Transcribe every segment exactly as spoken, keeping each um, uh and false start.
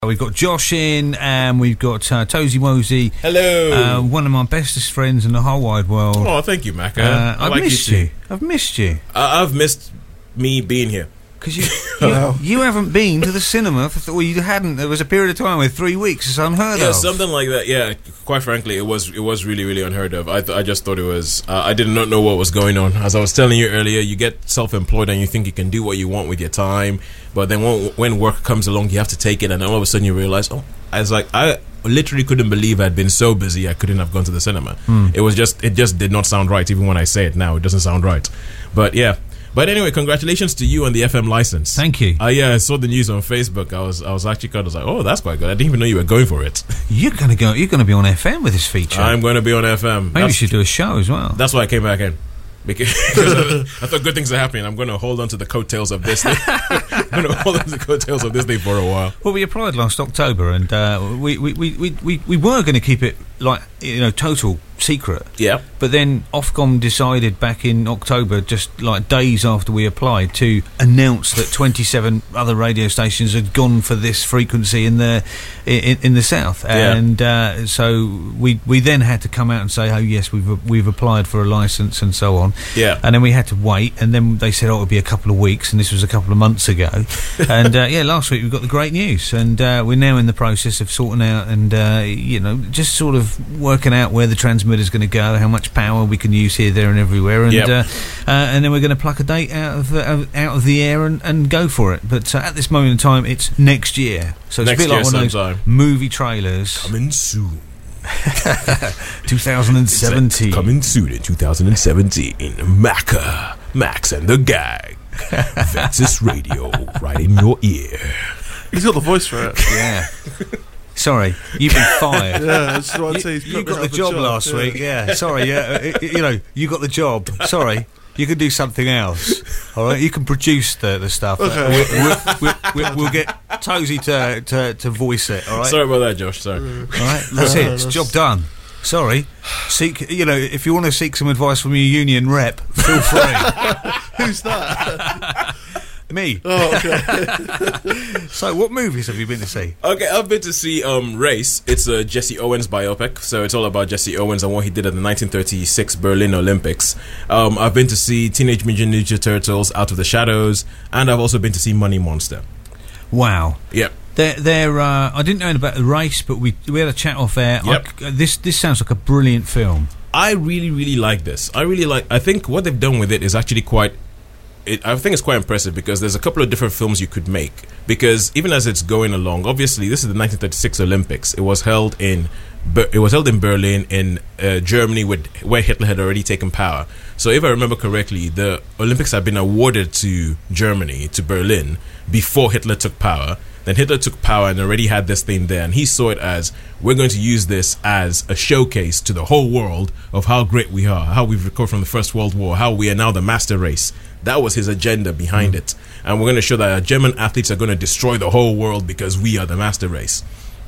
We've got Josh in, and we've got uh, Tozy Wozy. Hello. Uh, one of my bestest friends in the whole wide world. Oh, thank you, Macca. Uh, I I've like missed you, you. I've missed you. Uh, I've missed me being here. Because you, you, you haven't been to the cinema, for th- well, you hadn't. There was a period of time where three weeks is unheard yeah, of. something like that. Yeah, quite frankly, it was it was really, really unheard of. I th- I just thought it was, uh, I did not know what was going on. As I was telling you earlier, you get self-employed and you think you can do what you want with your time, but then when, when work comes along, you have to take it, and all of a sudden you realize, oh, I was like, I literally couldn't believe I'd been so busy I couldn't have gone to the cinema. Mm. It was just, it just did not sound right. Even when I say it now, it doesn't sound right. But yeah. But anyway, congratulations to you on the F M license. Thank you. I yeah, I saw the news on Facebook. I was I was actually kind of like, oh, that's quite good. I didn't even know you were going for it. You're gonna go. You're gonna be on F M with this feature. I'm going to be on F M. Maybe you should do a show as well. That's why I came back in. Because I, I thought good things are happening. I'm going to hold on to the coattails of this thing. I'm going to hold on to the coattails of this thing for a while. Well, we applied last October, and uh, we, we, we, we, we, we were going to keep it like you know total secret. Yeah. But then Ofcom decided back in October, just like days after we applied, to announce that twenty-seven other radio stations had gone for this frequency in the in, in the south, Yeah. and uh, so we we then had to come out and say, oh yes, we've we've applied for a license and so on. Yeah. And then we had to wait, and then they said, oh, it'll be a couple of weeks, and this was a couple of months ago. and uh, yeah, last week we got the great news, and uh, we're now in the process of sorting out and uh, you know just sort of working out where the transmitter is going to go, how much power we can use here, there, and everywhere, and Yep. uh, uh, and then we're going to pluck a date out of the, uh, out of the air and, and go for it. But uh, at this moment in time, it's next year, so it's Next a bit like year one of sometime. those movie trailers. Coming soon. twenty seventeen. Coming soon in two thousand seventeen. Macca, Max and the Gang. Vexus Radio, right in your ear. He's got the voice for it. Yeah. Sorry, you've been fired. Yeah, that's what I'd You, say. He's you put me got the out job, last yeah. week, yeah. Sorry, yeah. uh, You know, you got the job. Sorry, you can do something else. All right, you can produce the the stuff. Okay. We'll, we'll, we'll, we'll, we'll get Tozy to, to to voice it. All right. Sorry about that, Josh. Sorry. All right, that's it. It's job done. Sorry. Seek, you know, if you want to seek some advice from your union rep, feel free. Who's that? Me. Oh, okay. So, what movies have you been to see? Okay, I've been to see um, Race. It's a Jesse Owens biopic, so it's all about Jesse Owens and what he did at the nineteen thirty-six Berlin Olympics. Um, I've been to see Teenage Mutant Ninja Turtles: Out of the Shadows, and I've also been to see Money Monster. Wow. Yep. They're, they're, uh, I didn't know about the race, but we we had a chat off air. Yep. I, this this sounds like a brilliant film. I really, really like this. I really like. I think what they've done with it is actually quite. It, I think it's quite impressive because there's a couple of different films you could make. Because even as it's going along, obviously this is the nineteen thirty-six Olympics. It was held in, Ber- it was held in Berlin, in uh, Germany, with where Hitler had already taken power. So if I remember correctly, the Olympics had been awarded to Germany, to Berlin, before Hitler took power. Then Hitler took power and already had this thing there, and he saw it as, we're going to use this as a showcase to the whole world of how great we are, how we've recovered from the First World War, how we are now the master race. That was his agenda behind mm. it. And we're going to show that our German athletes are going to destroy the whole world because we are the master race.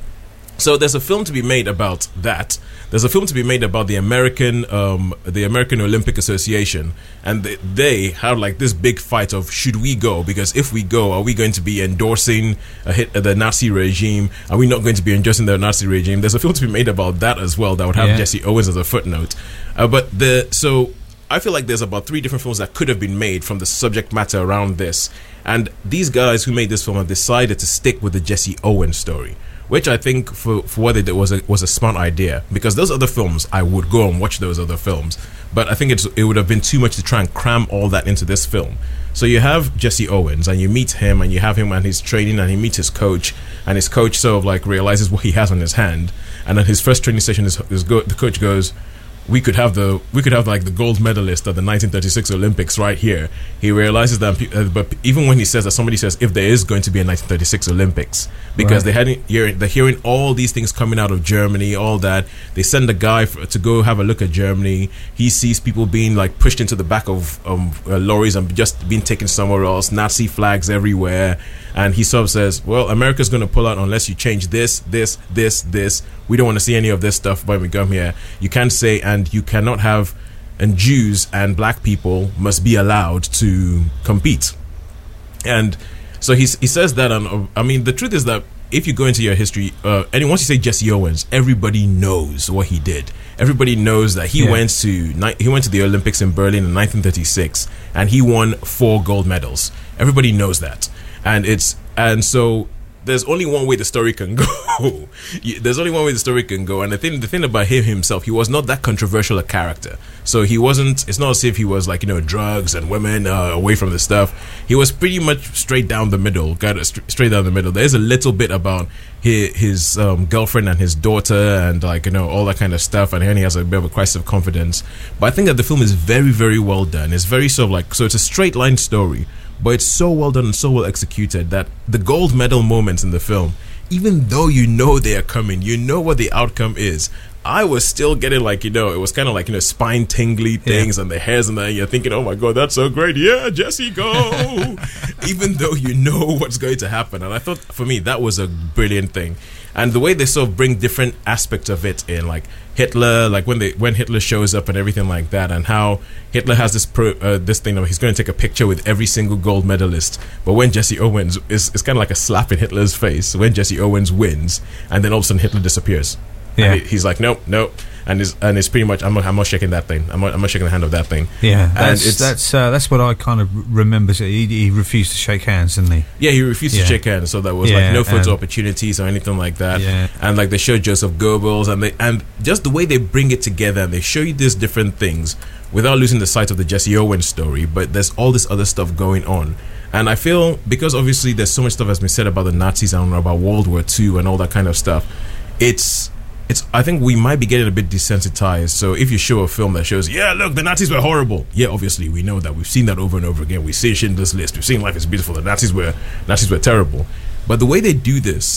So there's a film to be made about that. There's a film to be made about the American, um, the American Olympic Association, and they, they have like this big fight of should we go? Because if we go, are we going to be endorsing a hit, uh, the Nazi regime? Are we not going to be endorsing the Nazi regime? There's a film to be made about that as well. That would have Yeah. Jesse Owens as a footnote. Uh, but the so I feel like there's about three different films that could have been made from the subject matter around this, and these guys who made this film have decided to stick with the Jesse Owens story. Which I think for, for what they did was a, was a smart idea, because those other films, I would go and watch those other films, but I think it's, it would have been too much to try and cram all that into this film. So you have Jesse Owens, and you meet him, and you have him and his training, and he meets his coach, and his coach sort of like realizes what he has on his hand, and then his first training session is, is go, the coach goes, we could have the we could have like the gold medalist at the nineteen thirty-six Olympics right here. He realizes that, uh, but even when he says that, somebody says if there is going to be a nineteen thirty-six Olympics, because right. they hadn't hearing they're hearing all these things coming out of Germany, all that. They send a guy for, to go have a look at Germany. He sees people being like pushed into the back of um, uh, lorries and just being taken somewhere else. Nazi flags everywhere. And he sort of says, well, America's going to pull out unless you change this, this, this, this. We don't want to see any of this stuff when we come here. You can't say, and you cannot have, and Jews and black people must be allowed to compete. And so he, he says that, and I mean, the truth is that if you go into your history, uh, and once you say Jesse Owens, everybody knows what he did. Everybody knows that he Yeah. went to ni- he went to the Olympics in Berlin in nineteen thirty-six, and he won four gold medals. Everybody knows that, and it's and so. There's only one way the story can go. You- There's only one way the story can go, and the thing, the thing about him himself, he was not that controversial a character. So he wasn't. It's not as if he was like you know drugs and women uh, away from the stuff. He was pretty much straight down the middle. Got it st- straight down the middle. There's a little bit about his, his um, girlfriend and his daughter, and like you know all that kind of stuff. And then he has a bit of a crisis of confidence. But I think that the film is very, very well done. It's very sort of like so. It's a straight line story. But it's so well done and so well executed that the gold medal moments in the film, even though you know they are coming, you know what the outcome is, I was still getting like, you know, it was kind of like, you know, spine tingly things and the hairs and that. You're thinking, oh my God, that's so great. Yeah, Jesse, go. Even though you know what's going to happen. And I thought, for me, that was a brilliant thing. And the way they sort of bring different aspects of it in, like Hitler, like when they when Hitler shows up and everything like that, and how Hitler has this pro, uh, this thing of he's going to take a picture with every single gold medalist. But when Jesse Owens is, it's kind of like a slap in Hitler's face when Jesse Owens wins, and then all of a sudden Hitler disappears. Yeah. And he- he's like, nope, nope. And it's, and it's pretty much, I'm not, I'm not shaking that thing. I'm not, I'm not shaking the hand of that thing. Yeah, And that's it's- that's uh, that's what I kind of remember. So he, he refused to shake hands, didn't he? Yeah, he refused Yeah. to shake hands, so there was Yeah, like no photo and- opportunities or anything like that. Yeah. And like they show Joseph Goebbels, and they and just the way they bring it together, and they show you these different things without losing the sight of the Jesse Owens story. But there's all this other stuff going on, and I feel because obviously there's so much stuff that's been said about the Nazis and about World War Two and all that kind of stuff. It's It's. I think we might be getting a bit desensitized. So if you show a film that shows, yeah, look, the Nazis were horrible. Yeah, obviously we know that. We've seen that over and over again. We've seen Schindler's List. We've seen Life is Beautiful. The Nazis were Nazis were terrible. But the way they do this,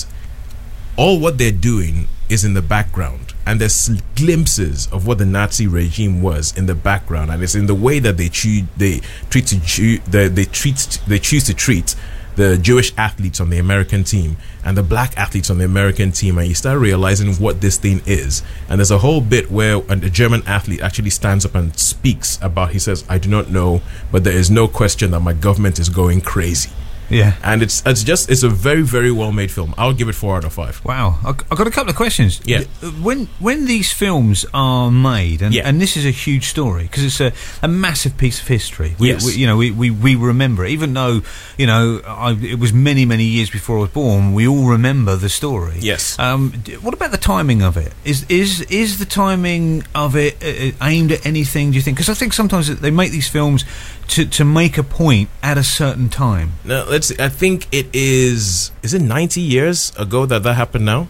all what they're doing is in the background, and there's glimpses of what the Nazi regime was in the background, and it's in the way that they choose they treat to Jew, they, they treat they choose to treat the Jewish athletes on the American team and the black athletes on the American team, and you start realizing what this thing is. And there's a whole bit where a German athlete actually stands up and speaks about, he says, I do not know, but there is no question that my government is going crazy. Yeah. And it's it's just it's a very, very well made film. I would give it four out of five. Wow, I- I've got a couple of questions. Yeah. When when these films are made, and, Yeah. and this is a huge story because it's a, a massive piece of history. We, Yes. we, you know, we, we, we remember it, even though you know I, it was many many years before I was born. We all remember the story. Yes. Um, d- what about the timing of it? Is is is the timing of it uh, uh, aimed at anything? Do you think? Because I think sometimes they make these films to to make a point at a certain time. No, let's see. I think it is. Is it ninety years ago that that happened? Now,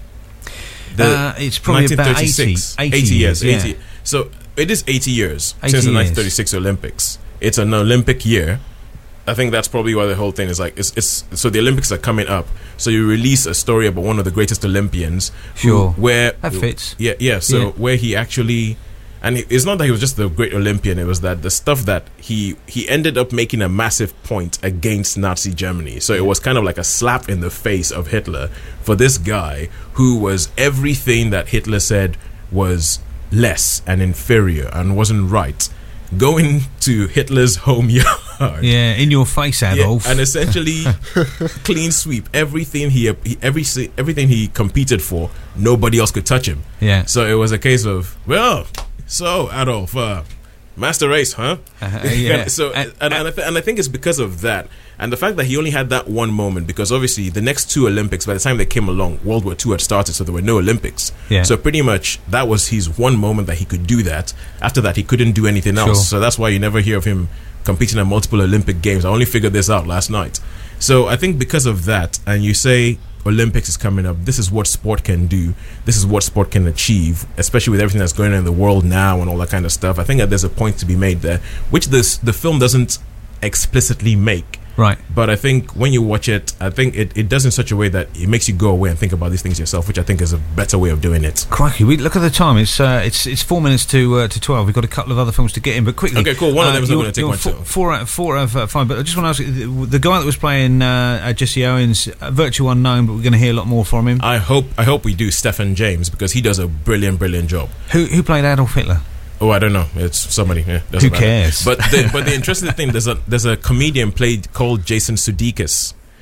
Uh, it's probably about nineteen eighty, thirty-six. eighty eighty years. years, eighty. yeah. So it is eighty years eighty since the years. nineteen thirty-six Olympics. It's an Olympic year. I think that's probably why the whole thing is like it's, it's so the Olympics are coming up. So you release a story about one of the greatest Olympians. who- Sure. where That fits. Yeah, yeah. So Yeah. where he actually. And it- it's not that he was just a great Olympian. It was that the stuff that he he ended up making a massive point against Nazi Germany. So it was kind of like a slap in the face of Hitler for this guy who was everything that Hitler said was less and inferior and wasn't right. Going to Hitler's home yard. Yeah, in your face, Yeah, Adolf. and essentially clean sweep everything he, he every si- everything he competed for. Nobody else could touch him. yeah. So it was a case of, well, so Adolf, uh, master race, huh? Uh, yeah. And so, And- and, and, I th- and I think it's because of that, and the fact that he only had that one moment, because obviously the next two Olympics, by the time they came along, World War Two had started, so there were no Olympics. Yeah. So pretty much that was his one moment that he could do that. After that, he couldn't do anything else. Sure. So that's why you never hear of him competing at multiple Olympic games. I only figured this out last night. So I think because of that, and you say Olympics is coming up, this is what sport can do, this is what sport can achieve, especially with everything that's going on in the world now and all that kind of stuff. I think that there's a point to be made there, which this the film doesn't explicitly make. Right. But I think when you watch it, I think it, it does in such a way that it makes you go away and think about these things yourself, which I think is a better way of doing it. Crikey, we look at the time. It's uh, it's it's four minutes to uh, to twelve. We've got a couple of other films to get in, but quickly. Okay, cool. One of them is not you're- gonna take you're much four, time. four out of four out of uh, five. But I just want to ask you, the, the guy that was playing uh, uh, Jesse Owens, uh, virtual unknown, but we're going to hear a lot more from him. I hope I hope we do Stephen James, because he does a brilliant, brilliant job. Who who played Adolf Hitler? Oh, I don't know. It's somebody. Yeah, doesn't Who matter. cares? But the, but the interesting thing, there's a there's a comedian played called Jason Sudeikis,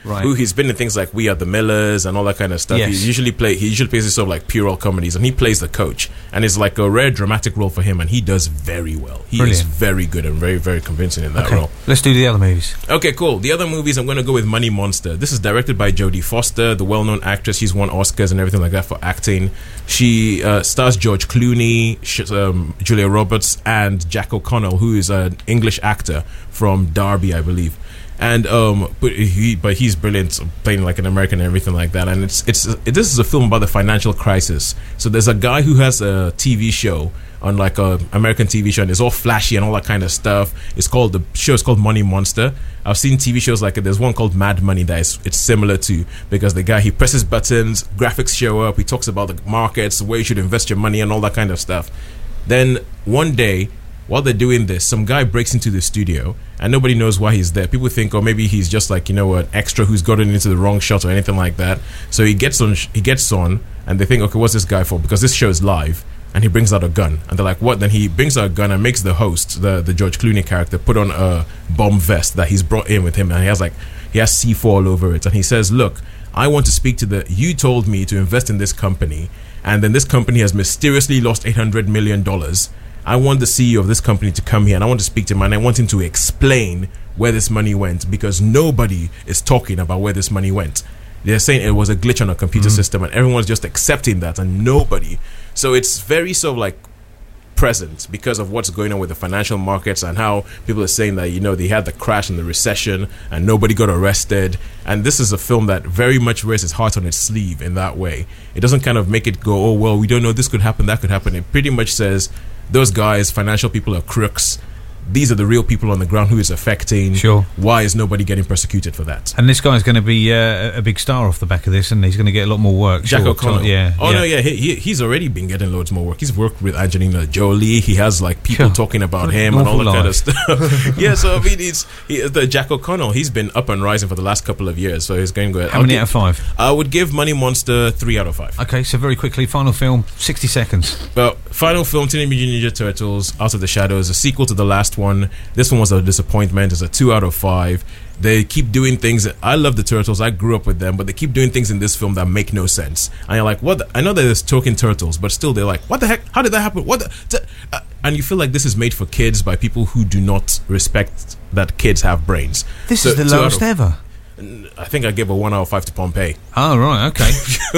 Right. Who he's been in things like We Are the Millers and all that kind of stuff. Yes. He usually play. He usually plays these sort of like puerile comedies, and he plays the coach, and it's like a rare dramatic role for him, and he does very well. He Brilliant. is very good and very very convincing in that Okay, role. let's do the other movies. Okay, cool. The other movies, I'm going to go with Money Monster. This is directed by Jodie Foster, the well-known actress. She's won Oscars and everything like that for acting. She uh, stars George Clooney, sh- um, Julia Roberts, and Jack O'Connell, who is an English actor from Derby, I believe. And um, but he, but he's brilliant, playing like an American and everything like that. And it's it's it, this is a film about the financial crisis. So there's a guy who has a T V show on like a American T V show, and it's all flashy and all that kind of stuff. It's called the show is called Money Monster. I've seen T V shows like it. There's one called Mad Money that is it's similar to, because the guy, he presses buttons, graphics show up, he talks about the markets, where you should invest your money and all that kind of stuff. Then one day, while they're doing this, some guy breaks into the studio and nobody knows why he's there. People think, oh, maybe he's just like, you know, an extra who's gotten into the wrong shot or anything like that. So he gets on, he gets on, and they think, okay, what's this guy for? Because this show is live, and he brings out a gun, and they're like, what? Then he brings out a gun and makes the host, the the George Clooney character, put on a bomb vest that he's brought in with him, and he has like he has C four all over it, and he says, look, I want to speak to the. You told me to invest in this company, and then this company has mysteriously lost eight hundred million dollars. I want the C E O of this company to come here, and I want to speak to him, and I want him to explain where this money went, because nobody is talking about where this money went. They're saying it was a glitch on a computer Mm-hmm. system, and everyone's just accepting that, and nobody. So it's very sort of like present because of what's going on with the financial markets, and how people are saying that, you know, they had the crash and the recession and nobody got arrested. And this is a film that very much wears its heart on its sleeve in that way. It doesn't kind of make it go, oh, well, we don't know, this could happen, that could happen. It pretty much says those guys, financial people, are crooks. These are the real people on the ground who is affecting. Sure. Why is nobody getting persecuted for that? And this guy's going to be uh, a big star off the back of this, and he's going to get a lot more work. Jack sure. O'Connell. Yeah. Oh, yeah. no, yeah. He, he, he's already been getting loads more work. He's worked with Angelina Jolie. He has, like, people Sure. talking about What an him and all awful that kind of life. stuff. Yeah, so, I mean, he's, he, the Jack O'Connell, he's been up and rising for the last couple of years, so he's going to go... How many out of five? I would give Money Monster three out of five. Okay, so very quickly, final film, sixty seconds. Well, final film, Teenage Mutant Ninja Turtles, Out of the Shadows, a sequel to the last one. This one was a disappointment. It's a two out of five. They keep doing things that, I love the Turtles, I grew up with them, but they keep doing things in this film that make no sense. And you're like, what? The, I know there's talking turtles, but still they're like, what the heck? How did that happen? What the, t- uh, and you feel like this is made for kids by people who do not respect that kids have brains. This So- is the two out lowest of- ever. I think I gave a one out of five to Pompeii. Oh, right, okay.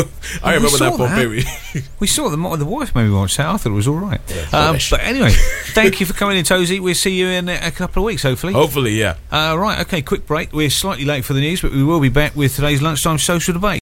I remember saw that Pompeii. We saw the the wife maybe watched that. I thought it was all right. um, rubbish. but anyway, thank you for coming in, Tozy. We'll see you in a, a couple of weeks, hopefully. Hopefully, yeah. Uh, right, okay, quick break. We're slightly late for the news, but we will be back with today's lunchtime social debate.